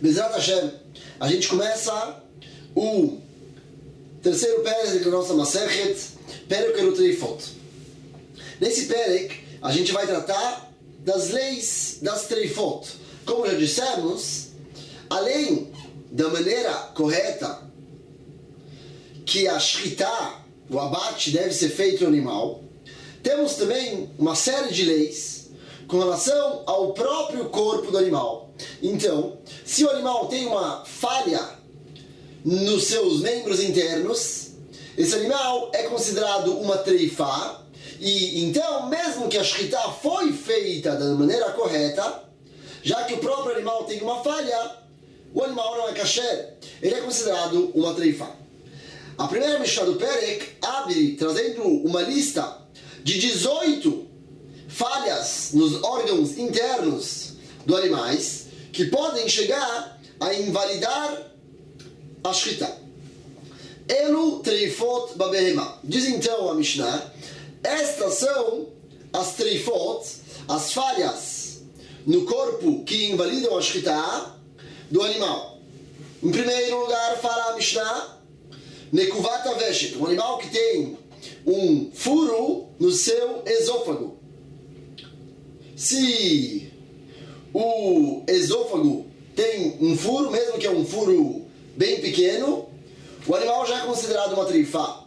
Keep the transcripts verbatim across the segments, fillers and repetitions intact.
Bezrat Hashem, a gente começa o terceiro Perek da nossa Masechet, Perek Erutreifot. Nesse Perek, a gente vai tratar das leis das Treifot. Como já dissemos, além da maneira correta que a Shritá, o abate, deve ser feito no animal, temos também uma série de leis com relação ao próprio corpo do animal. Então, se o animal tem uma falha nos seus membros internos, esse animal é considerado uma treifá, e então, mesmo que a shritá foi feita da maneira correta, já que o próprio animal tem uma falha, o animal não é kasher, ele é considerado uma treifá. A primeira Mishnah do Perek abre trazendo uma lista de dezoito falhas nos órgãos internos dos animais que podem chegar a invalidar a shritá. Elu treifot babehema. Diz então a Mishnah, estas são as treifot, as falhas no corpo que invalidam a shritá do animal. Em primeiro lugar, fala a Mishnah, nekuvat aveshet, um animal que tem um furo no seu esôfago. Se o esôfago tem um furo, mesmo que é um furo bem pequeno, o animal já é considerado uma treifá.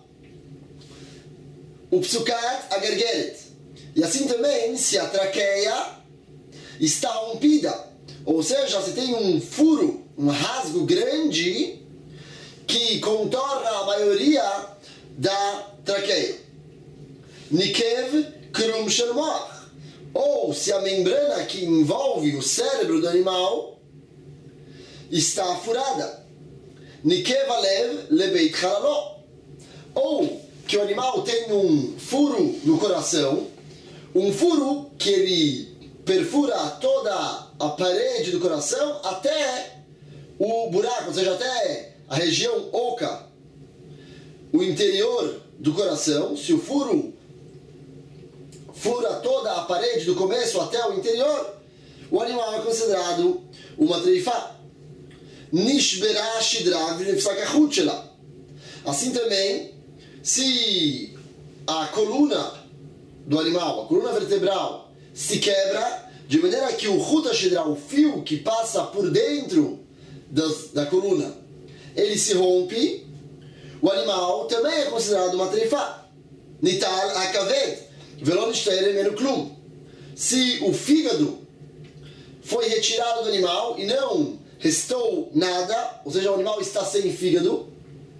O psukat agergeret. E assim também, se a traqueia está rompida, ou seja, se tem um furo, um rasgo grande que contorna a maioria da traqueia. Nikev krum shel moach. Ou se a membrana que envolve o cérebro do animal está furada. Nikev alev lebeit halalo. Ou que o animal tem um furo no coração, um furo que ele perfura toda a parede do coração até o buraco, ou seja, até a região oca, o interior do coração. Se o furo fura toda a parede do começo até o interior, o animal é considerado uma treifá. Nishbera shidrav nefsakachut shela. Assim também, se a coluna do animal, a coluna vertebral, se quebra, de maneira que o Hut HaShidra, o fio que passa por dentro das, da coluna, ele se rompe, o animal também é considerado uma treifá. Nital hakaved, velon ishtaere menu klum. Se o fígado foi retirado do animal e não restou nada, ou seja, o animal está sem fígado,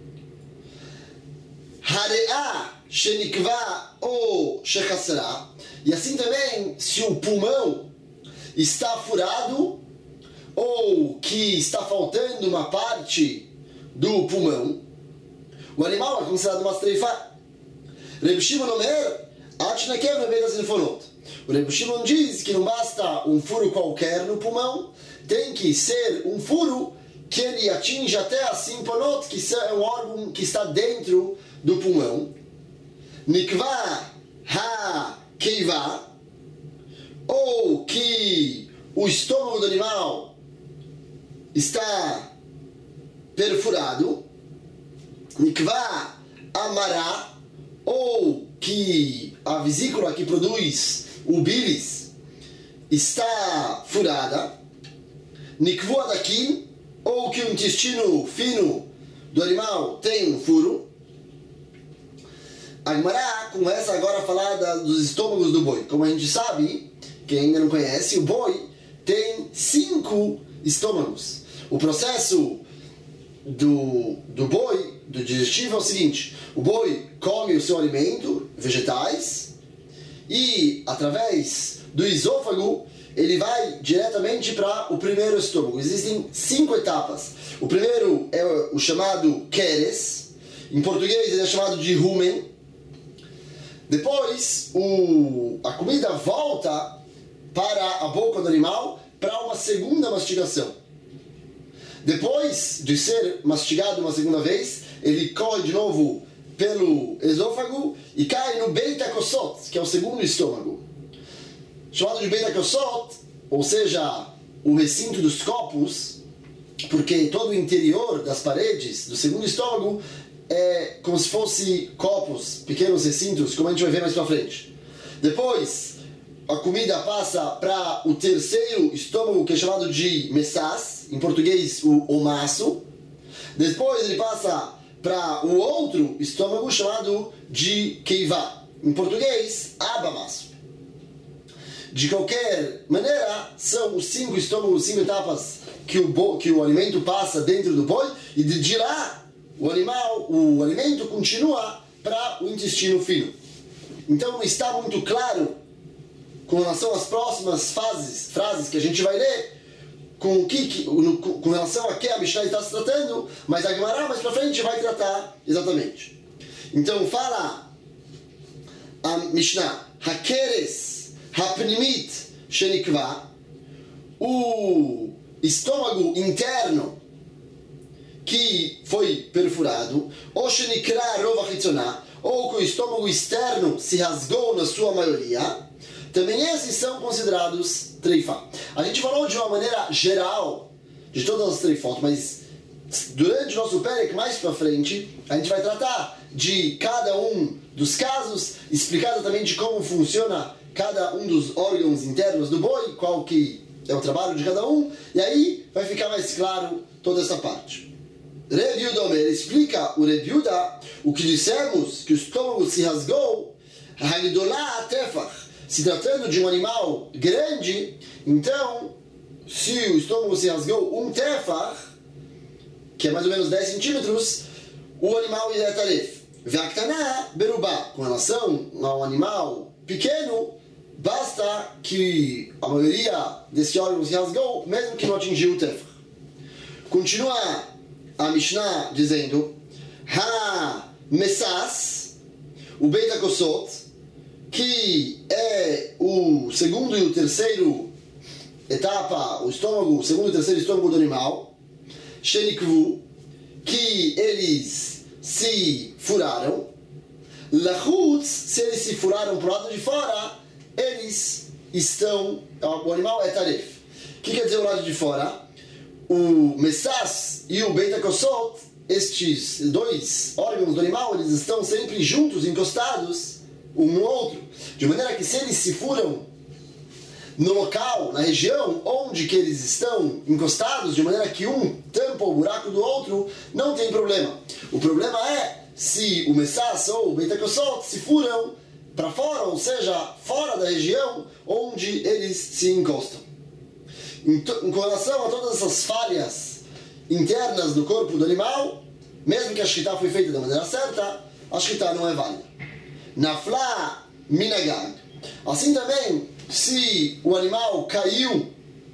hare'a shenikva ou shechassara, e assim também, se o pulmão está furado ou que está faltando uma parte do pulmão, o animal é considerado uma treifá. Reb Shimon Omer, atnekev nebeit hasinfonot. O Reb Shimon diz que não basta um furo qualquer no pulmão, tem que ser um furo que ele atinge até a simponot, que é um órgão que está dentro do pulmão. Nikva ha keiva, ou que o estômago do animal está perfurado. Nikva amará, ou que a vesícula que produz o bilis está furada. Nikvu adakim, ou que o intestino fino do animal tem um furo. A Gemara começa agora a falar da, dos estômagos do boi. Como a gente sabe, quem ainda não conhece, o boi tem cinco estômagos. O processo do, do boi, do digestivo, é o seguinte: o boi come o seu alimento, vegetais, e através do esôfago ele vai diretamente para o primeiro estômago. Existem cinco etapas. O primeiro é o chamado keres, em português ele é chamado de rumen. Depois o, a comida volta para a boca do animal para uma segunda mastigação. Depois de ser mastigado uma segunda vez, ele corre de novo pelo esôfago e cai no Beit HaKosot, que é o segundo estômago. Chamado de Beit HaKosot, ou seja, o recinto dos copos, porque todo o interior das paredes do segundo estômago é como se fosse copos, pequenos recintos, como a gente vai ver mais pra frente. Depois, a comida passa para o terceiro estômago, que é chamado de messas, em português o omaço. Depois ele passa para o outro estômago chamado de keivá, em português abamaço. De qualquer maneira, são os cinco estômagos, cinco etapas que o, bo, que o alimento passa dentro do boi, e de, de lá o animal, o alimento continua para o intestino fino. Então não está muito claro com relação às próximas fases, frases que a gente vai ler, com, que, com relação a que a Mishnah está se tratando, mas a Gemara mais para frente vai tratar exatamente. Então fala a Mishnah, Hakeres Hapnimit Shenikva, o estômago interno que foi perfurado, ou Shenikra Rova Hitzoná, ou que o estômago externo se rasgou na sua maioria, também esses são considerados treifá. A gente falou de uma maneira geral de todas as treifot, mas durante o nosso perek mais para frente, a gente vai tratar de cada um dos casos, explicar exatamente como funciona cada um dos órgãos internos do boi, qual que é o trabalho de cada um, e aí vai ficar mais claro toda essa parte. Reb Yehuda Omer explica o Reb Yehuda, o que dissemos, que o estômago se rasgou, Hagdolá Tefach, se tratando de um animal grande, então, se o estômago se rasgou um tefach, que é mais ou menos dez centímetros, o animal é taref. Ve'aktaná berubá, com relação ao animal pequeno, basta que a maioria desse órgão se rasgou, mesmo que não atingiu o tefach. Continua a Mishnah dizendo, Ha Messas, o Beit HaKosot, que é o segundo e o terceiro etapa, o estômago, o segundo e o terceiro estômago do animal, Shenikvu, que eles se furaram, Lachutz, se eles se furaram para o lado de fora, eles estão, o animal é taref. O que quer dizer o lado de fora? O Messas e o Beit HaKosot, estes dois órgãos do animal, eles estão sempre juntos, encostados um no outro, de maneira que se eles se furam no local, na região onde que eles estão encostados, de maneira que um tampa o buraco do outro, não tem problema. O problema é se o Messas ou o Beit HaKosot se furam para fora, ou seja, fora da região onde eles se encostam. Em, em relação a todas essas falhas internas do corpo do animal, mesmo que a shkita foi feita da maneira certa, a shkita não é válida. Nafla minagag. Assim também, se o animal caiu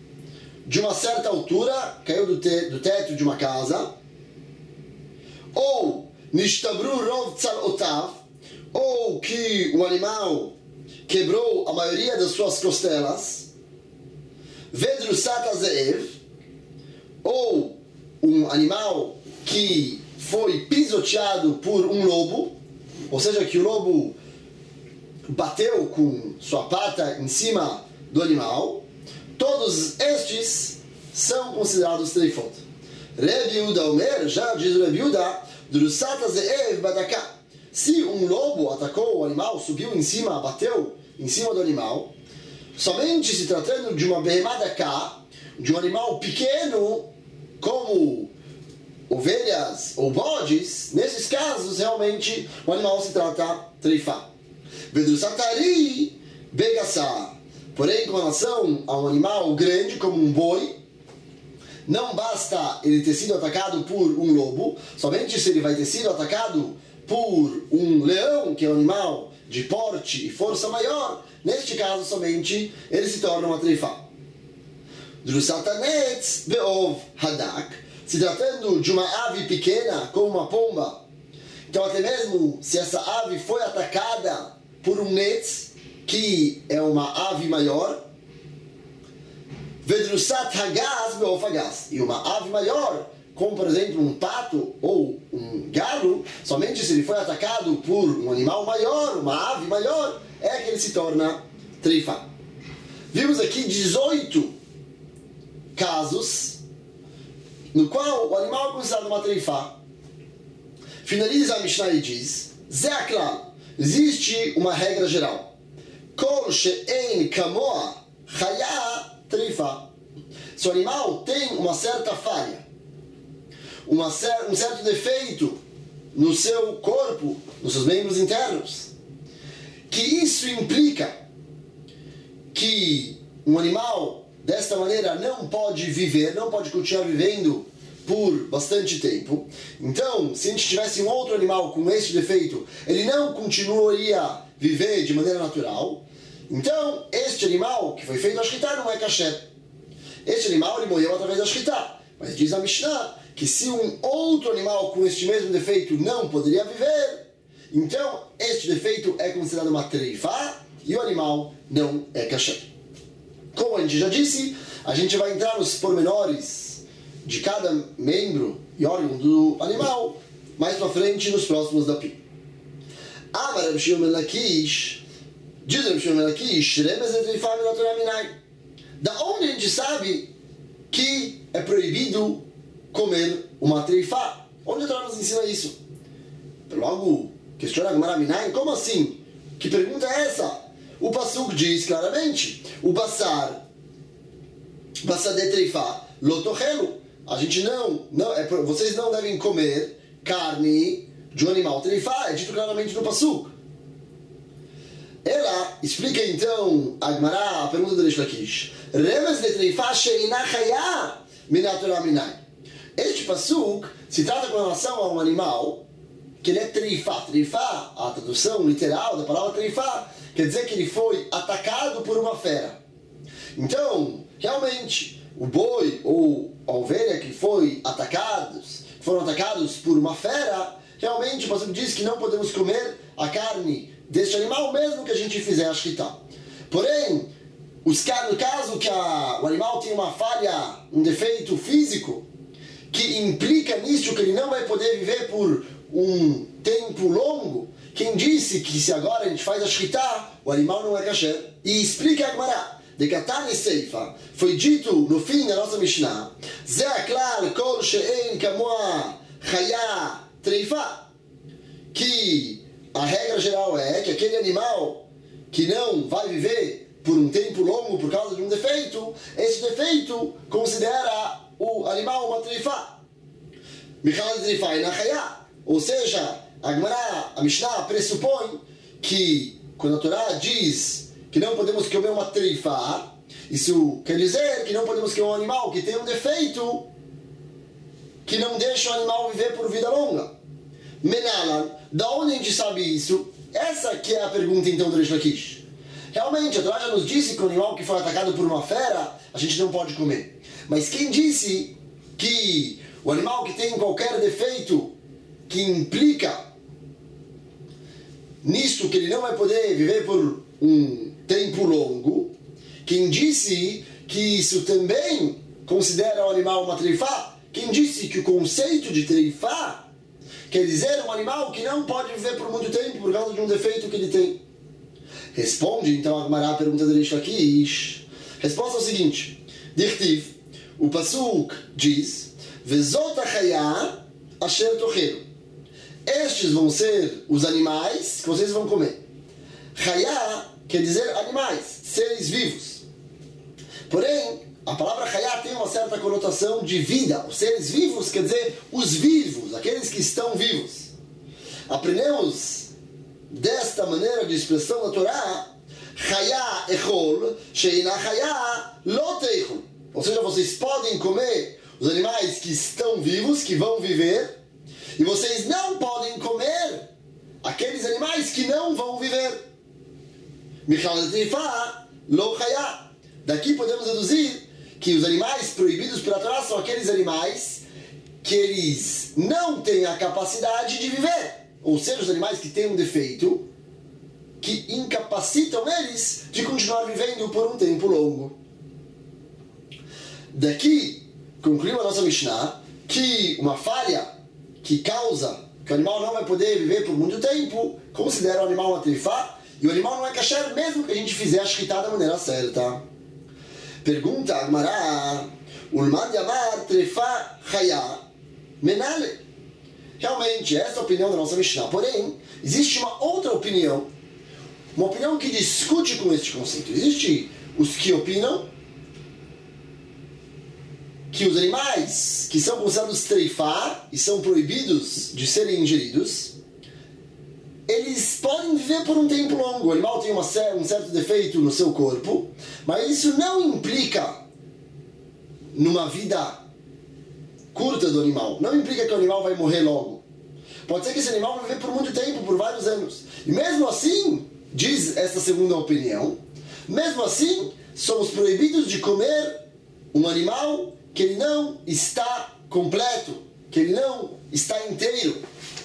de uma certa altura, caiu do, te, do teto de uma casa, ou nishtabru rov tzalotav, ou que o animal quebrou a maioria das suas costelas, vedrusat hazeev, ou um animal que foi pisoteado por um lobo, ou seja, que o lobo bateu com sua pata em cima do animal, todos estes são considerados treifot. Reb Yehuda Omer, já diz o Reb Yehuda, drusat hazeev badaká. Se um lobo atacou o animal, subiu em cima, bateu em cima do animal, somente se tratando de uma behemá cá, de um animal pequeno, como ovelhas ou bodes, nesses casos, realmente, o animal se trata treifá. Vedrusatari begassá. Porém, com relação a um animal grande, como um boi, não basta ele ter sido atacado por um lobo, somente se ele vai ter sido atacado por um leão, que é um animal de porte e força maior, neste caso, somente, ele se torna uma treifá. Drusatanetz beov hadak. Se tratando de uma ave pequena, como uma pomba, então até mesmo se essa ave foi atacada por um netz, que é uma ave maior, vedrusat hagaz beofagaz, e uma ave maior, como por exemplo um pato ou um galo, somente se ele foi atacado por um animal maior, uma ave maior, é que ele se torna treifá. Vimos aqui dezoito casos no qual o animal é considerado uma treifá. Finaliza a Mishnah e diz: Zé Aklal, existe uma regra geral. Kol she'en kamoa chaya treifá. Se o animal tem uma certa falha, uma cer- um certo defeito no seu corpo, nos seus membros internos, que isso implica que um animal desta maneira não pode viver, não pode continuar vivendo por bastante tempo. Então, se a gente tivesse um outro animal com este defeito, ele não continuaria viver de maneira natural. Então, este animal que foi feito a shkita não é kasher. Este animal ele morreu através da shkita. Mas diz a Mishnah que se um outro animal com este mesmo defeito não poderia viver, então este defeito é considerado uma treifá e o animal não é kasher. Como a gente já disse, a gente vai entrar nos pormenores de cada membro e órgão do animal mais pra frente nos próximos da Pi. Amar Reb Shimon ben Lakish, diz Reb Shimon ben Lakish, Remez et treifá min haTorah minai. Da onde a gente sabe que é proibido comer uma treifá? Onde a Torá nos ensina isso? Logo, questiona a Gemara Minai, como assim? Que pergunta é essa? O Pasuk diz claramente, o Bassar, Bassar de treifá, lotochelo. A gente não, não é, vocês não devem comer carne de um animal treifá, é dito claramente no Pasuk. Ela explica então a Gemara, a pergunta do Reish Lakish. Remez de treifá she'ina chaya min haTorah minai. Este pasuk se trata com relação a um animal que ele é treifá. Treifá, a tradução literal da palavra treifá, quer dizer que ele foi atacado por uma fera. Então, realmente, o boi ou a ovelha que foi atacados, foram atacados por uma fera, realmente o pasuk diz que não podemos comer a carne deste animal, mesmo que a gente fizer a shkita. Porém, os, no caso que a, o animal tem uma falha, um defeito físico, que implica nisso que ele não vai poder viver por um tempo longo, quem disse que se agora a gente faz a shkita, o animal não é kasher? E explica a Gemara, de Katani Seifa, foi dito no fim da nossa Mishnah, Zé Aklal kol she'en kamoa chaya treifá, que a regra geral é que aquele animal que não vai viver por um tempo longo por causa de um defeito, esse defeito considera o animal uma treifá. Michal de treifá e nachayá. Ou seja, a Gemara, a Mishnah pressupõe que quando a Torá diz que não podemos comer uma treifá, isso quer dizer que não podemos comer um animal que tem um defeito que não deixa o animal viver por vida longa. Menalan, da onde a gente sabe isso? Essa que é a pergunta então do Reish Lakish. Realmente, a Torá já nos disse que o animal que foi atacado por uma fera, a gente não pode comer. Mas quem disse que o animal que tem qualquer defeito que implica nisso que ele não vai poder viver por um tempo longo, quem disse que isso também considera o animal uma treifá? Quem disse que o conceito de treifá quer dizer um animal que não pode viver por muito tempo por causa de um defeito que ele tem? Responde então a Gemara a pergunta do Reish Lakish. Resposta é o seguinte: Dirtiv, o Pasuk diz, Vezot achaya asher tochelu. Estes vão ser os animais que vocês vão comer. Chaya quer dizer animais, seres vivos. Porém, a palavra chaya tem uma certa conotação de vida. Os seres vivos quer dizer os vivos, aqueles que estão vivos. Aprendemos desta maneira de expressão da Torá, chaya echol, sheina chaya lo teichol. Ou seja, vocês podem comer os animais que estão vivos, que vão viver, e vocês não podem comer aqueles animais que não vão viver. Michal de treifá lo chaya. Daqui podemos deduzir que os animais proibidos pela Torá são aqueles animais que eles não têm a capacidade de viver. Ou seja, os animais que têm um defeito que incapacitam eles de continuar vivendo por um tempo longo. Daqui concluímos a nossa Mishnah que uma falha que causa que o animal não vai poder viver por muito tempo considera o animal uma treifá, e o animal não é kasher mesmo que a gente fizer a shkita da maneira certa. Pergunta Agmará, Ulman Yamar Trefa Chaya Menale. Realmente, essa é a opinião da nossa Mishnah. Porém, existe uma outra opinião, uma opinião que discute com este conceito. Existem os que opinam que os animais que são considerados treifá e são proibidos de serem ingeridos, eles podem viver por um tempo longo. O animal tem uma, um certo defeito no seu corpo, mas isso não implica numa vida curta do animal. Não implica que o animal vai morrer logo. Pode ser que esse animal vai viver por muito tempo, por vários anos. E mesmo assim, diz essa segunda opinião, mesmo assim, somos proibidos de comer um animal que ele não está completo, que ele não está inteiro.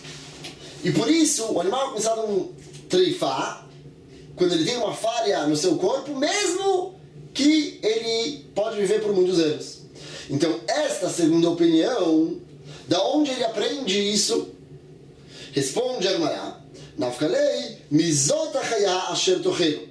E por isso, o animal é considerado um treifá, quando ele tem uma falha no seu corpo, mesmo que ele pode viver por muitos anos. Então, esta segunda opinião, da onde ele aprende isso? Responde Agmará, Nafkalei, Mizot Achaya Asher Tochelu.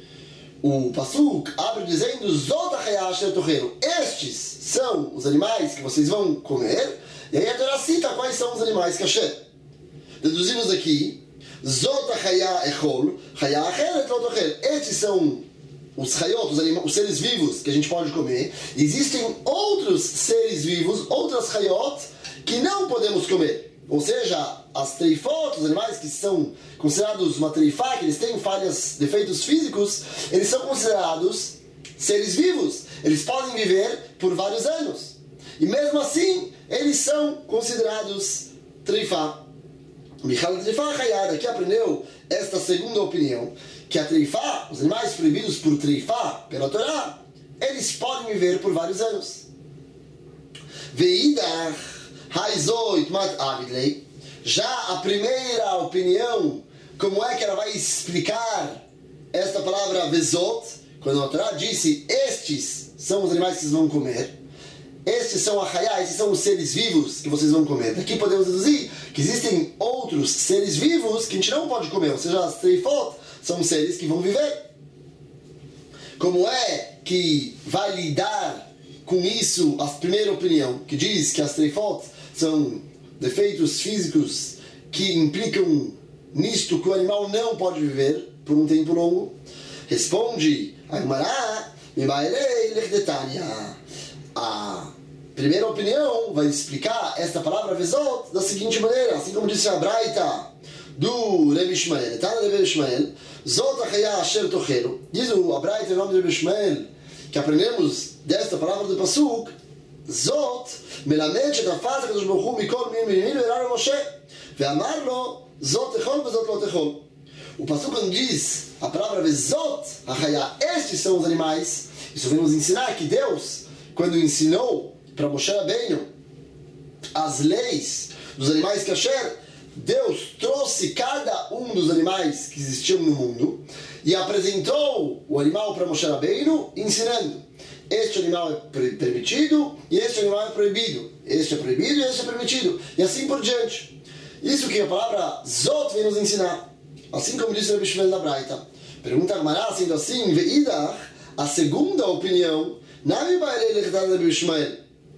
O Pasuk abre dizendo, Zot Achaya Asher Tochelu. Estes são os animais que vocês vão comer. E aí a Torá cita quais são os animais kasher. Deduzimos aqui, Zot Achaya Echol, Chaya Acheret Lo Tochel. Estes são os chayot, os, anima- os seres vivos que a gente pode comer. Existem outros seres vivos, outras chayot, que não podemos comer. Ou seja, as treifot, os animais que são considerados uma treifá, que eles têm falhas, defeitos físicos, eles são considerados seres vivos. Eles podem viver por vários anos. E mesmo assim, eles são considerados treifá. Michal treifá chayad, aqui aprendeu esta segunda opinião, que a treifá, os animais proibidos por treifá, pela Torá, eles podem viver por vários anos. Veidach haizoit mat avidlei. Já a primeira opinião, como é que ela vai explicar esta palavra vezot, quando a Torá disse, estes são os animais que vocês vão comer, estes são a chayá, estes são os seres vivos que vocês vão comer. Daqui podemos deduzir que existem outros seres vivos que a gente não pode comer, ou seja, as treifot são seres que vão viver. Como é que vai lidar com isso a primeira opinião, que diz que as treifot são defeitos físicos que implicam nisto que o animal não pode viver por um tempo longo? Responde Agmará, a primeira opinião vai explicar esta palavra vezot da seguinte maneira, assim como disse a Braita do Rebbe Ishmael. Tá no Rebbe Ishmael, Zot Achaya Asher Tochelu. Diz o Braita em nome do Rebbe Ishmael, que aprendemos desta palavra do Pasuk, Zot מלמד שתפס הקדוש ברוך הוא מכל מין ומינים והראה למשה ואמר לו זאת תאכול וזאת לא תאכול. O Pasuk quando diz a palavra vezot, achaya, estes são os animais, isso vem nos ensinar que Deus, quando ensinou para Moshe Rabbeinu as leis dos animais kasher, Deus trouxe cada um dos animais que existiam no mundo e apresentou o animal para Moshe Rabbeinu, ensinando: este animal é permitido e este animal é proibido. Este é proibido e este é permitido. E assim por diante. Isso que a palavra Zot vem nos ensinar. Assim como disse o Rebbe Ishmael da Braita. Pergunta a Agmará, sendo assim, Veidach, a segunda opinião, Nami Baerei Lechdar Rebbe Ishmael.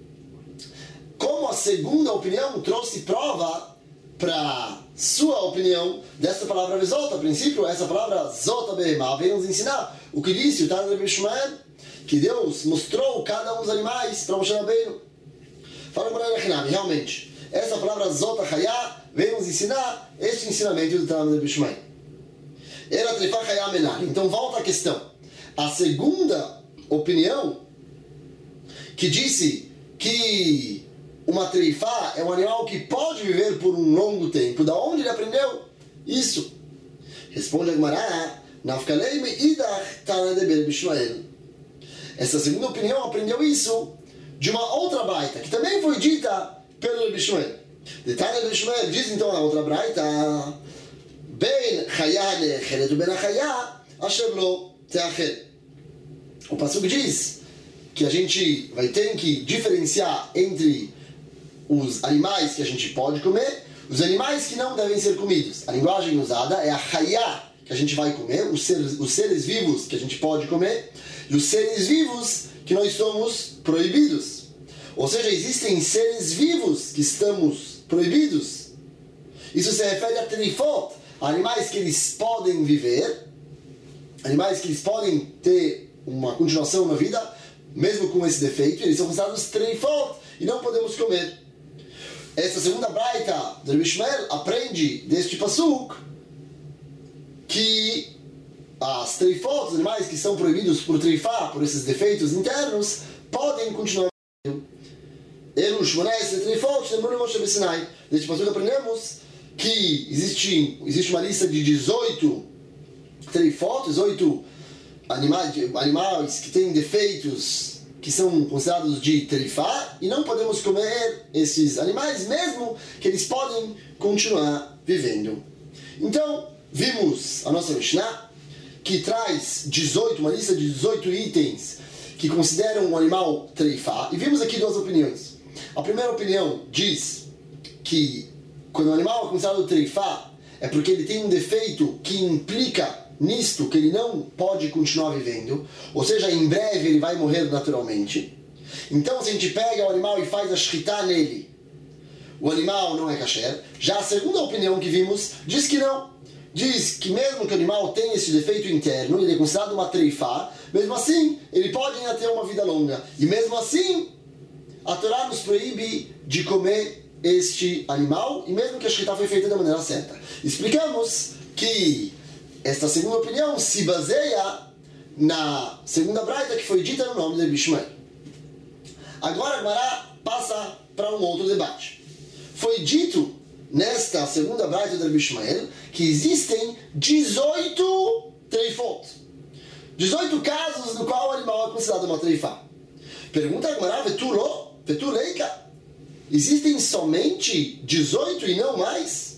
Como a segunda opinião trouxe prova para sua opinião dessa palavra Vezot. A princípio, essa palavra Zot Behemah vem nos ensinar o que disse o Tana Rebbe Ishmael, que Deus mostrou cada um dos animais para Moshe Rabbeinu. Fala para ele, realmente, essa palavra Zot Achaya vem nos ensinar este ensinamento do Tana Rebbe Ishmael. Era Treifá Chaya Menal. Então volta a questão. A segunda opinião, que disse que uma treifá é um animal que pode viver por um longo tempo. Da onde ele aprendeu isso? Responde a Agmará, Nafkalei meidach Tana Rebbe Ishmael. Essa segunda opinião aprendeu isso de uma outra braita, que também foi dita pelo Rebbe Ishmael. De Tana Rebbe Ishmael diz então a outra braita, Ben chaya le'echeret ben achaya asher lo te'achel. O Pasuk diz que a gente vai ter que diferenciar entre os animais que a gente pode comer, os animais que não devem ser comidos. A linguagem usada é a chaya, que a gente vai comer, os seres, os seres vivos que a gente pode comer, e os seres vivos que nós somos proibidos. Ou seja, existem seres vivos que estamos proibidos. Isso se refere a treifot, animais que eles podem viver, animais que eles podem ter uma continuação na vida, mesmo com esse defeito, eles são considerados treifot e não podemos comer. Essa segunda braita do Rabbi Ishmael aprende deste pasuk que as treifot, os animais que são proibidos por treifá, por esses defeitos internos, podem continuar vivendo. Erush, Monés, treifot, lembrou Moshe Bessinai. Deste pasuk aprendemos que existe, existe uma lista de dezoito treifot, dezoito animais, animais que têm defeitos que são considerados de treifá, e não podemos comer esses animais, mesmo que eles podem continuar vivendo. Então, vimos a nossa Mishnah, que traz dezoito, uma lista de dezoito itens que consideram um animal treifá, e vimos aqui duas opiniões. A primeira opinião diz que quando o animal é considerado treifá, é porque ele tem um defeito que implica nisto que ele não pode continuar vivendo, ou seja, em breve ele vai morrer naturalmente. Então, se a gente pega o animal e faz a shkita nele, o animal não é kasher. Já a segunda opinião que vimos diz que não. Diz que mesmo que o animal tenha esse defeito interno, ele é considerado uma treifá, mesmo assim, ele pode ainda ter uma vida longa. E mesmo assim, a Torá nos proíbe de comer este animal, e mesmo que a shkita foi feita da maneira certa. Explicamos que esta segunda opinião se baseia na segunda braita que foi dita no nome de Rabbi Ishmael. Agora a Gemara passa para um outro debate. Foi dito nesta segunda braita de Rabbi Ishmael que existem dezoito treifot. dezoito casos no qual o animal é considerado uma treifá. Pergunta a Gemara, vetulo, vetuleika. Existem somente dezoito e não mais?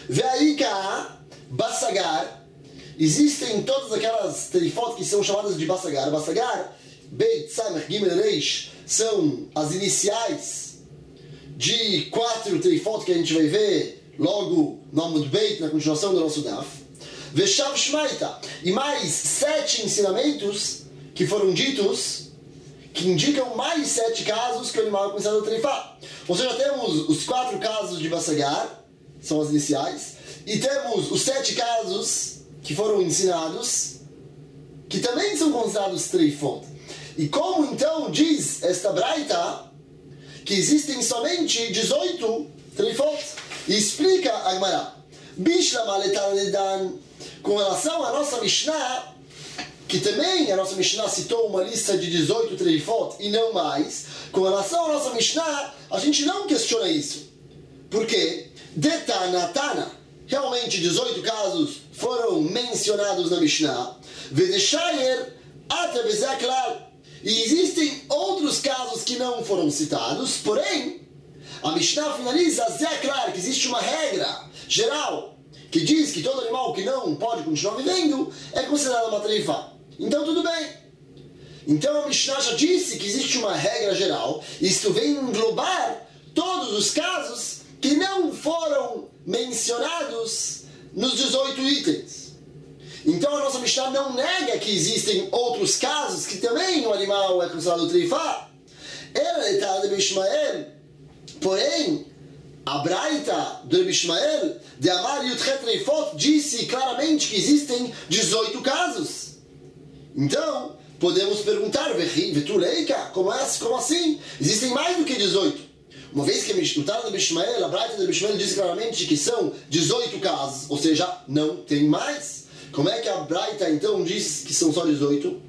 Veaika, bassagar. Existem todas aquelas treifot que são chamadas de bassagar. Bassagar, Beit, Samech, Gimel, Reish, são as iniciais de quatro treifot que a gente vai ver logo no Amud Beit, na continuação do nosso Daf. Veshav Shmaita. E mais sete ensinamentos que foram ditos, que indicam mais sete casos que o animal é considerado treifá. Ou seja, temos os quatro casos de bassagar, são as iniciais, e temos os sete casos que foram ensinados, que também são considerados treifot. E como então diz esta braita que existem somente dezoito treifot? E explica a Gemara, Bishlam Aletan, com relação à nossa Mishnah, que também a nossa Mishnah citou uma lista de dezoito treifot e não mais, com relação à nossa Mishnah, a gente não questiona isso. Por quê? Detanatana, realmente dezoito casos foram mencionados na Mishnah. Vedeshayer atabezaklal. E existem outros casos que não foram citados, porém, a Mishnah finaliza zaklal, que existe uma regra geral que diz que todo animal que não pode continuar vivendo é considerado uma treifá. Então tudo bem. Então a Mishnah já disse que existe uma regra geral, e isto vem englobar todos os casos que não foram mencionados nos dezoito itens. Então a nossa Mishnah não nega que existem outros casos que também o animal é considerado treifá. Ela está de Rabbi Ishmael, porém a braita do Rabbi Ishmael de Amar Yudchet Treifot disse claramente que existem dezoito casos. Então podemos perguntar, como, é, como assim? Existem mais do que dezoito. Uma vez que o Tana de Bishmael, a braita de Bishmael diz claramente que são dezoito casos, ou seja, não tem mais. Como é que a braita então diz que são só dezoito?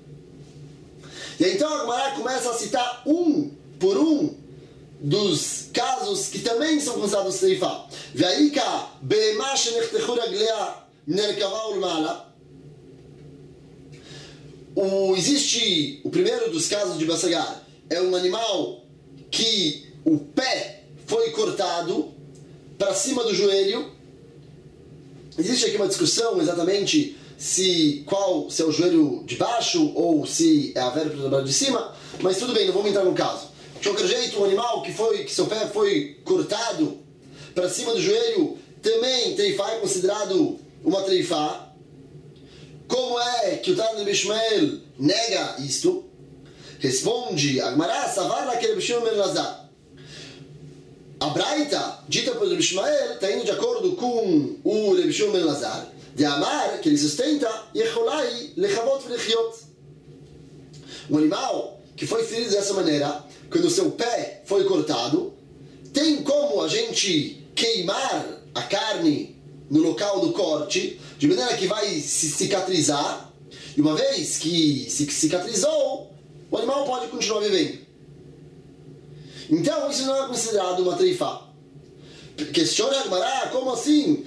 E então a Gemara começa a citar um por um dos casos que também são considerados treifá. Ve'aika be'ema shenichtechu raglea nerkava ulmala. O, existe o primeiro dos casos de bassagar, é um animal que o pé foi cortado para cima do joelho. Existe aqui uma discussão exatamente se qual se é o joelho de baixo ou se é a vértebra de cima, mas tudo bem, não vamos entrar no caso. De qualquer jeito, um animal que, foi, que seu pé foi cortado para cima do joelho também treifá, é considerado uma treifá. Como é que o Tana de Bishmael nega isto? Responde Agmará, Savar lá que Rabi Shimon ben Elazar. A Braita, dita por Rabi Ishmael, está indo de acordo com o Rabi Shimon ben Elazar, de Amar, que ele sustenta, Yecholai lechavot v'lechiot. Um animal que foi ferido dessa maneira, quando o seu pé foi cortado, tem como a gente queimar a carne no local do corte, de maneira que vai se cicatrizar, e uma vez que se cicatrizou, o animal pode continuar vivendo. Então isso não é considerado uma treifá. Questiona Agmará, como assim?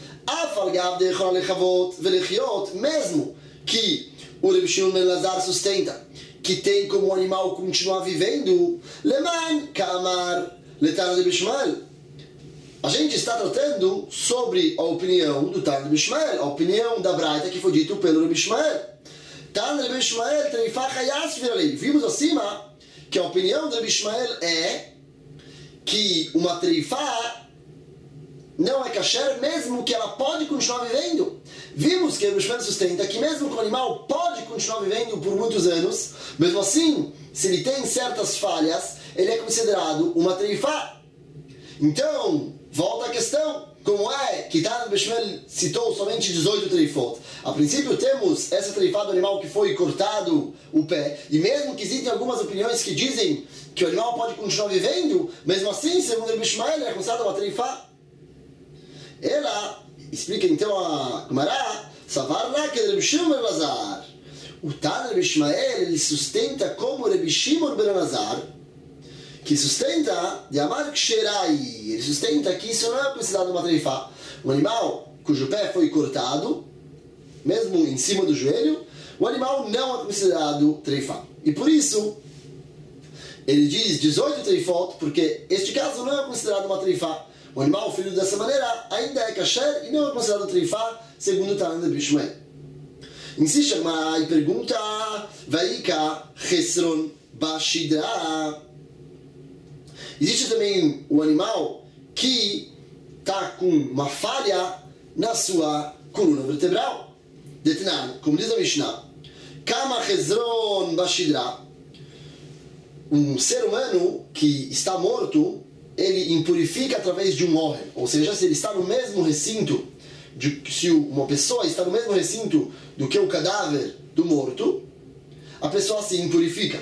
Mesmo que o Rabi Shimon ben Elazar sustenta que tem como o animal continuar vivendo, Leman Kamar Letan Rabi Ishmael. A gente está tratando sobre a opinião do Tan Rabi Ishmael, a opinião da Braita que foi dito pelo Rabi Ishmael. Tan Rabi Ishmael treifá chayas viralei. Vimos acima que a opinião do Rabi Ishmael é que uma treifá não é kasher, mesmo que ela pode continuar vivendo. Vimos que o Rabi Ishmael sustenta que mesmo que o animal pode continuar vivendo por muitos anos, mesmo assim, se ele tem certas falhas, ele é considerado uma treifá. Então, volta a questão, como é que Tan Rabi Ishmael citou somente dezoito treifot? A princípio temos essa treifá do animal que foi cortado o pé, e mesmo que existem algumas opiniões que dizem que o animal pode continuar vivendo, mesmo assim, segundo Rabi Ishmael, é considerado uma treifá. Ela explica então a Gemara, Savar lá que Rabi Shimon ben Elazar. O Tan Rabi Ishmael, ele sustenta como Rabi Shimon ben Elazar, que sustenta de Amar Ksherai, ele sustenta que isso não é considerado uma treifá. Um animal cujo pé foi cortado, mesmo em cima do joelho, o animal não é considerado treifá. E por isso, ele diz dezoito treifot, porque este caso não é considerado uma treifá. O animal ferido dessa maneira ainda é kasher e não é considerado treifá, segundo o Tan Rabi Ishmael. Insiste a e pergunta, Vaika Chesron Bashidra. Existe também o animal que está com uma falha na sua coluna vertebral. Detnan, como diz a Mishnah, Kama Chesron Bashidra. Um ser humano que está morto, ele impurifica através de um ohel. Ou seja, se ele está no mesmo recinto, de, se uma pessoa está no mesmo recinto do que o cadáver do morto, a pessoa se impurifica.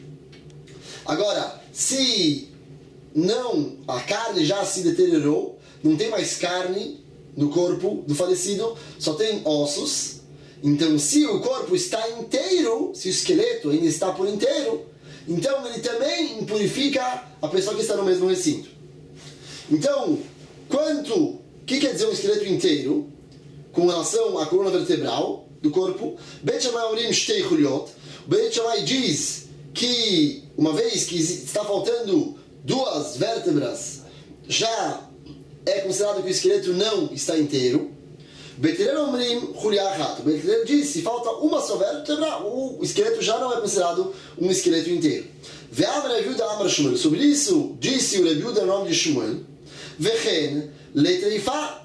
Agora, se não, a carne já se deteriorou, não tem mais carne no corpo do falecido, só tem ossos. Então, se o corpo está inteiro, se o esqueleto ainda está por inteiro, então ele também impurifica a pessoa que está no mesmo recinto. Então, quanto, o que quer dizer um esqueleto inteiro com relação à coluna vertebral do corpo? Beit Shammai Omrim Shtei Chuliot. Beit Shammai diz que uma vez que está faltando duas vértebras, já é considerado que o esqueleto não está inteiro. Beit Hillel Omrim Chuliachat. Beit Hillel diz que se falta uma só vértebra, o esqueleto já não é considerado um esqueleto inteiro. Ve'amar Rav Yehuda Amar Shmuel. Sobre isso disse o Rav Yehuda em nome de Shmuel. Vechen letreifá.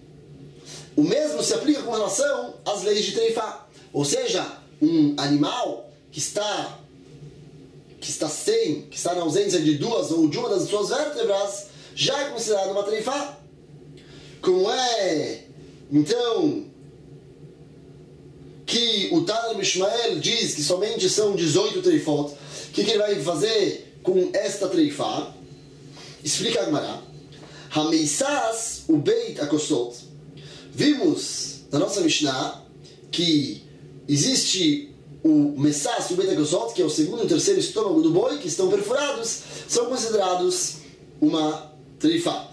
O mesmo se aplica com relação às leis de treifá. Ou seja, um animal que está que está sem, que está na ausência de duas ou de uma das suas vértebras, já é considerado uma treifá. Como é, então, que o Tan Rabi Ishmael diz que somente são dezoito treifot. O que, que ele vai fazer com esta treifá? Explica a Gemara. Hameissas o Beit Akosot. Vimos na nossa Mishnah que existe o Messas e o Beit Akosot, que é o segundo e o terceiro estômago do boi, que estão perfurados, são considerados uma treifá.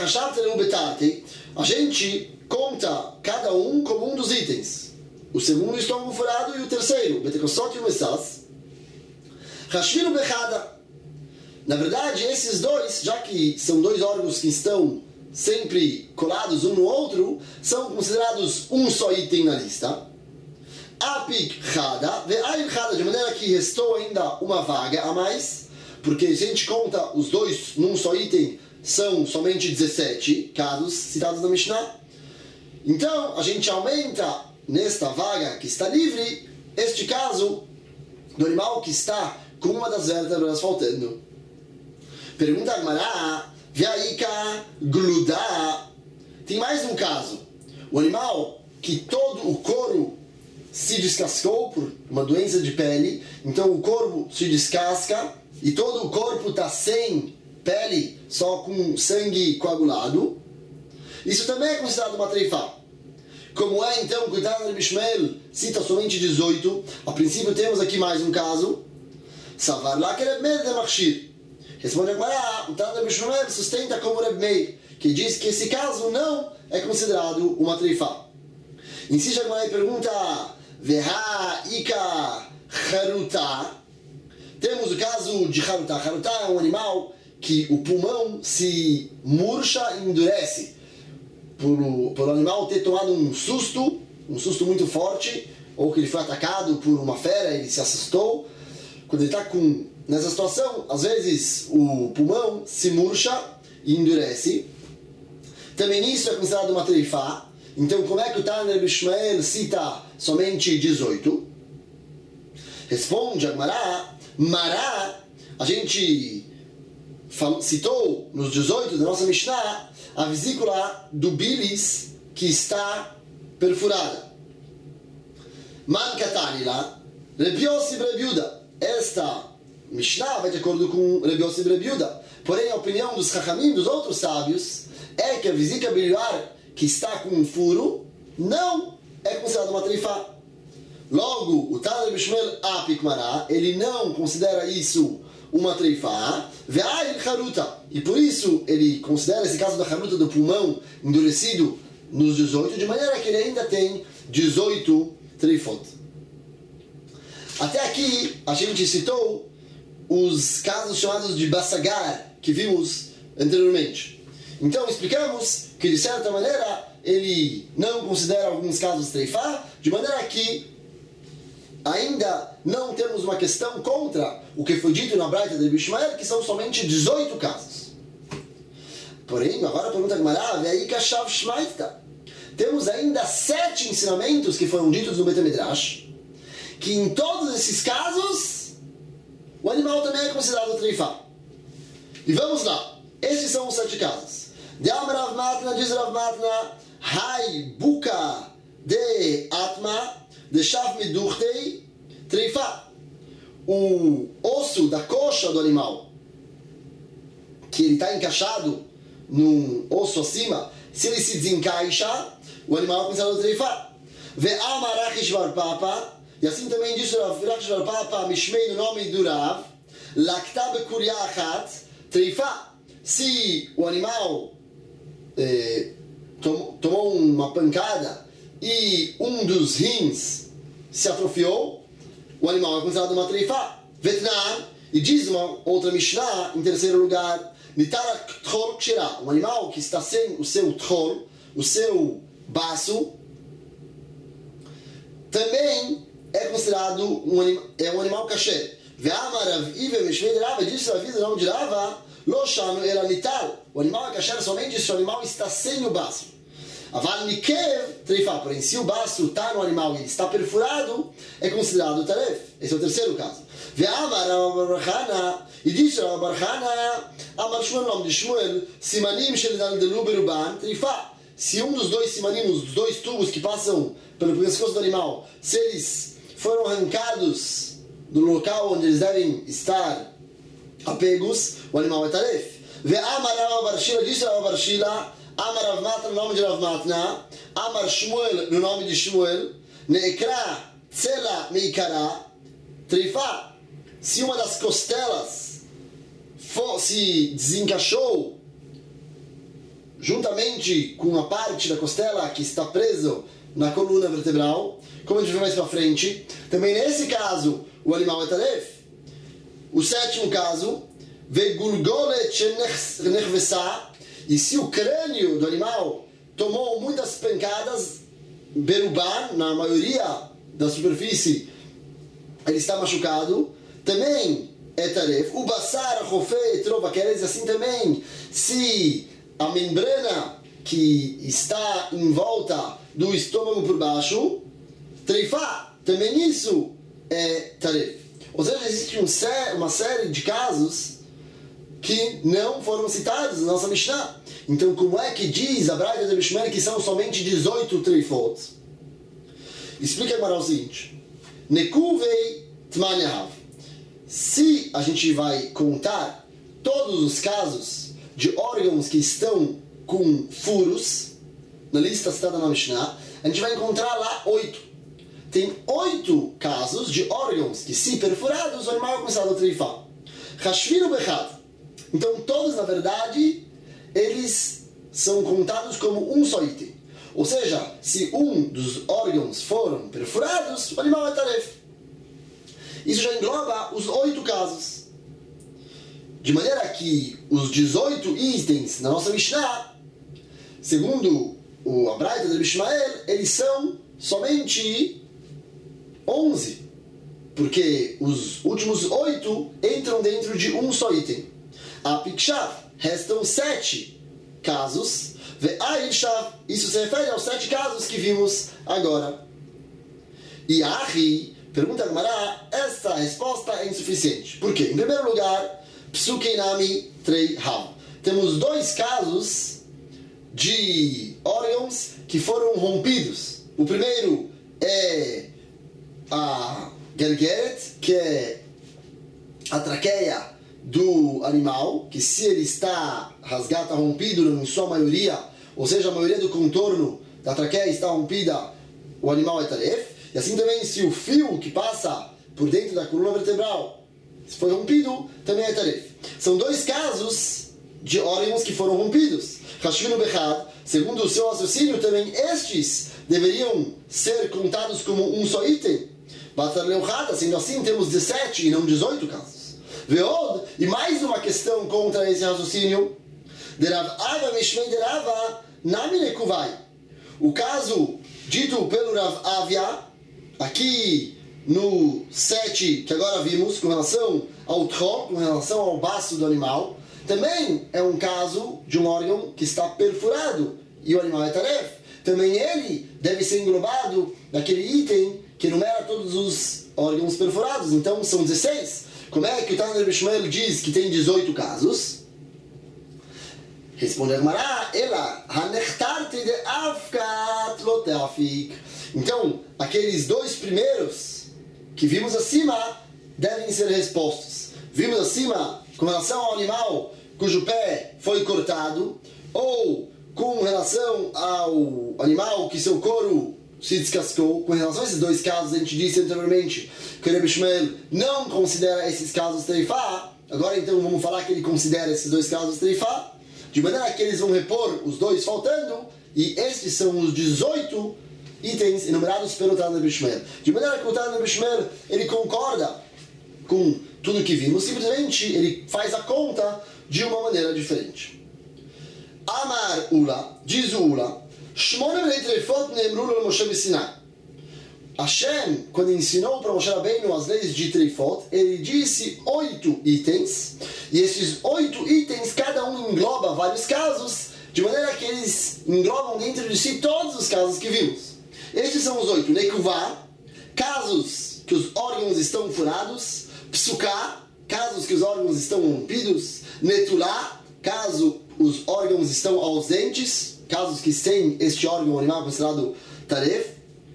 A gente conta cada um como um dos itens. O segundo estômago furado e o terceiro, o Beit Akosot e o Messas. Hashvinu Bechada. Na verdade, esses dois, já que são dois órgãos que estão sempre colados um no outro, são considerados um só item na lista. Apik Chada, Ve'ayin Chada, de maneira que restou ainda uma vaga a mais, porque se a gente conta os dois num só item, são somente dezessete casos citados na Mishnah. Então, a gente aumenta nesta vaga que está livre, este caso do animal que está com uma das vértebras faltando. Pergunta Agmará, Veaika gludá. Tem mais um caso. O animal que todo o couro se descascou por uma doença de pele, então o corpo se descasca e todo o corpo está sem pele, só com sangue coagulado. Isso também é considerado uma treifá. Como é então que o Tana Rebbe Ishmael cita somente dezoito, a princípio temos aqui mais um caso. Savar lá que Rebbe Meir de Machshir. Responde Agmará, o Tana Rebbe Ishmael sustenta como Rebbe Meir, que diz que esse caso não é considerado uma treifá. Insiste Agmará e pergunta, Veha Ika Haruta. Temos o caso de Haruta. Haruta é um animal que o pulmão se murcha e endurece. Por, por o animal ter tomado um susto, um susto muito forte, ou que ele foi atacado por uma fera, ele se assustou. Quando ele está nessa situação, às vezes o pulmão se murcha e endurece. Também isso é considerado uma treifá. Então, como é que o Tana Rebbe Ishmael cita somente dezoito? Responde Agmará, Mará, a gente citou nos dezoito da nossa Mishnah a vesícula do bilis que está perfurada. Man katanila, Rebbe Yossi Rebbe Yehuda. Esta Mishnah vai de acordo com Rebbe Yossi Rebbe Yehuda. Porém, a opinião dos Chachamim, dos outros sábios, é que a vesícula biliar que está com um furo não é considerada uma treifá. Logo, o Tana Rebbe Ishmael Apikmará, ele não considera isso uma treifá, ve'ayil haruta, e por isso ele considera esse caso da haruta do pulmão endurecido nos dezoito, de maneira que ele ainda tem dezoito treifot. Até aqui a gente citou os casos chamados de Bassagar, que vimos anteriormente. Então explicamos que de certa maneira ele não considera alguns casos treifá, de maneira que ainda não temos uma questão contra o que foi dito na Braita de Rebbe Ishmael, que são somente dezoito casos. Porém, agora a pergunta Agmará, Ve'ayika shav shmaita. Temos ainda sete ensinamentos que foram ditos no Beit HaMidrash, que em todos esses casos o animal também é considerado treifá. E vamos lá. Estes são os sete casos. De Amar Rav Matna, diz Rav Matna, Hai buka de atma de shav midurtei treifá. O osso da coxa do animal, que ele está encaixado num osso acima, se ele se desencaixa, o animal é considerado treifá. Ve Amar Rachish bar Papa, e assim também disse Rachish bar Papa, Mishmei no nome do Rav, Lakta bekuria achat treifá. Se o animal eh, tom, tomou uma pancada e um dos rins se atrofiou, o animal é considerado uma treifá. Vetnan, e diz uma outra Mishnah, em terceiro lugar, Nitara tchol kshirá, um animal que está sem o seu tchol, o seu baço, também é considerado um, anim, é um animal kasher. Ve'amar Rav Ive Mishmei de Rava, disse Rav Ive no nome de Rava, Lo shanu era nitar, o animal é kasher somente se o animal está sem o baço. Aval nikev treifá, porém se o baço está no animal e ele está perfurado, é considerado taref. Esse é o terceiro caso. Ve'amar Rav bar Chana, e disse Rav bar Chana, Amar Shmuel, nome de Shmuel, simanim shel daldelu beruban treifá. Se um dos dois simanim, os dois tubos que passam pelo pescoço do animal, se eles foram arrancados do local onde eles devem estar apegos, o animal é taref. Ve'amar Rav bar Shila, disse Rav bar Shila, Amar Rav Matna, no nome de Rav Matna, Amar Shmuel, no nome de Shmuel, Ne'ekra tzela meikara treifá. Se uma das costelas for, se desencaixou juntamente com a parte da costela que está preso na coluna vertebral, como a gente vê mais para frente, também nesse caso o animal é taref. O sétimo caso, Vegulgolet shenechvesa, e se o crânio do animal tomou muitas pancadas, beruban, na maioria da superfície, ele está machucado, também é taref. O basar, rofé, trova, quer dizer assim também, se a membrana que está em volta do estômago por baixo, treifá, também isso é taref. Ou seja, existe um, uma série de casos que não foram citados na nossa Mishnah. Então, como é que diz a Braita de Bishmer que são somente dezoito treifot? Explica agora o seguinte. Nekuvei tmanyahav. Se a gente vai contar todos os casos de órgãos que estão com furos, na lista citada na Mishnah, a gente vai encontrar lá oito. Tem oito casos de órgãos que, se perfurados, o animal é começado a treifar. Hashvinu bechad. Então, todos, na verdade, eles são contados como um só item. Ou seja, se um dos órgãos foram perfurados, o animal é taref. Isso já engloba os oito casos. De maneira que os dezoito itens na nossa Mishnah, segundo o Abraita de Bishmael, eles são somente onze. Porque os últimos oito entram dentro de um só item. A Pikshav, restam sete casos. Ve'aishav, isso se refere aos sete casos que vimos agora. E a Ahi, pergunta a Gemara, essa resposta é insuficiente. Por quê? Em primeiro lugar, Psukeinami Trei Hav. Temos dois casos de órgãos que foram rompidos. O primeiro é a Gergeret, que é a traqueia do animal, que se ele está rasgado, rompido em sua maioria, ou seja, a maioria do contorno da traqueia está rompida, o animal é taref. E assim também, se o fio que passa por dentro da coluna vertebral foi rompido, também é taref. São dois casos de órgãos que foram rompidos. Hashvinu bechad, segundo o seu raciocínio, também estes deveriam ser contados como um só item. Batar leuchada, sendo assim, temos dezessete e não dezoito casos. Veod, e mais uma questão contra esse raciocínio. Derav Ava Mishmei Derava Nami Nekuvai. O caso dito pelo Rav Avia, aqui no sete que agora vimos, com relação ao tron, com relação ao baço do animal, também é um caso de um órgão que está perfurado e o animal é taref. Também ele deve ser englobado naquele item que enumera todos os órgãos perfurados. Então são dezesseis. Como é que o Tana de Bishmael diz que tem dezoito casos? Responde a Gemara, ela hanechtarti de afkat loteafik. Então, aqueles dois primeiros que vimos acima devem ser respostos. Vimos acima com relação ao animal cujo pé foi cortado, ou com relação ao animal que seu couro se descascou. Com relação a esses dois casos, a gente disse anteriormente que o Rebbe Shmuel não considera esses casos treifá. Agora então vamos falar que ele considera esses dois casos treifá, de maneira que eles vão repor os dois faltando, e estes são os dezoito itens enumerados pelo Tana de Bishmael. De maneira que o Tana de Bishmael, ele concorda com tudo que vimos, simplesmente ele faz a conta de uma maneira diferente. Amar Ula, diz o Ula, Shmona Bnei Treifot Neemru lo Moshe b'Sinai. Hashem, quando ensinou para Moshe Rabbeinu as leis de Treifot, ele disse oito itens, e esses oito itens, cada um engloba vários casos, de maneira que eles englobam dentro de si todos os casos que vimos. Estes são os oito. Nekuvá, casos que os órgãos estão furados. Psuká, casos que os órgãos estão rompidos. Netulá, caso os órgãos estão ausentes, casos que sem este órgão animal considerado taref.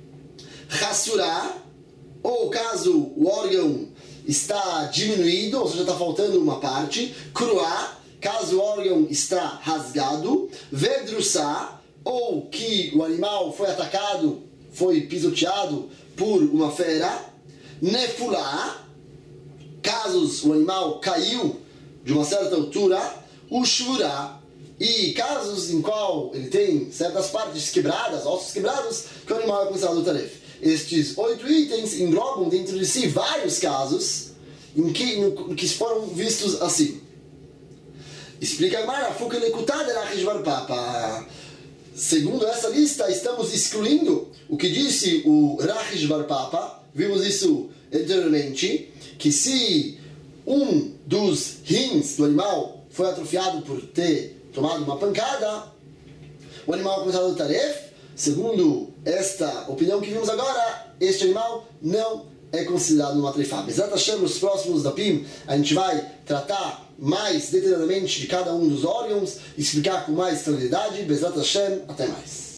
Hassurá, ou caso o órgão está diminuído, ou seja, está faltando uma parte. Kruá, caso o órgão está rasgado. Vedrussá, ou que o animal foi atacado, foi pisoteado por uma fera. Nefulá, casos o animal caiu de uma certa altura. Ushvurá, e casos em qual ele tem certas partes quebradas, ossos quebrados, que o animal é considerado taref. Estes oito itens englobam dentro de si vários casos em que, no, que foram vistos assim. Explica agora, segundo essa lista, estamos excluindo o que disse o Rachish Bar Papa. Vimos isso anteriormente, que se um dos rins do animal foi atrofiado por ter tomado uma pancada, o animal é considerado taref. Segundo esta opinião que vimos agora, este animal não é considerado uma treifá. Bezrat Hashem, nos próximos dapim, a gente vai tratar mais detalhadamente de cada um dos órgãos, explicar com mais tranquilidade. Bezrat Hashem, até mais.